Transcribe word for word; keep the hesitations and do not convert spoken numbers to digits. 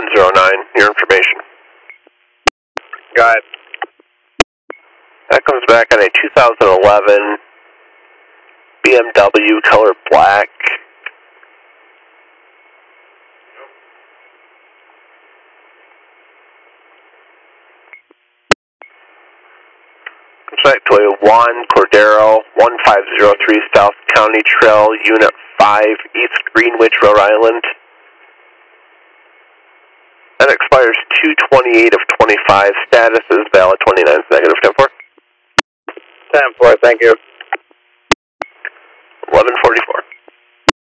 one zero nine, your information. Got it. That comes back on a two thousand eleven B M W color black. Comes back to a Juan Cordero, one five zero three South County Trail, Unit five, East Greenwich, Rhode Island. That expires two twenty-eight of twenty-five. Status is valid twenty-nine, negative ten four. ten four, thank you. eleven forty-four.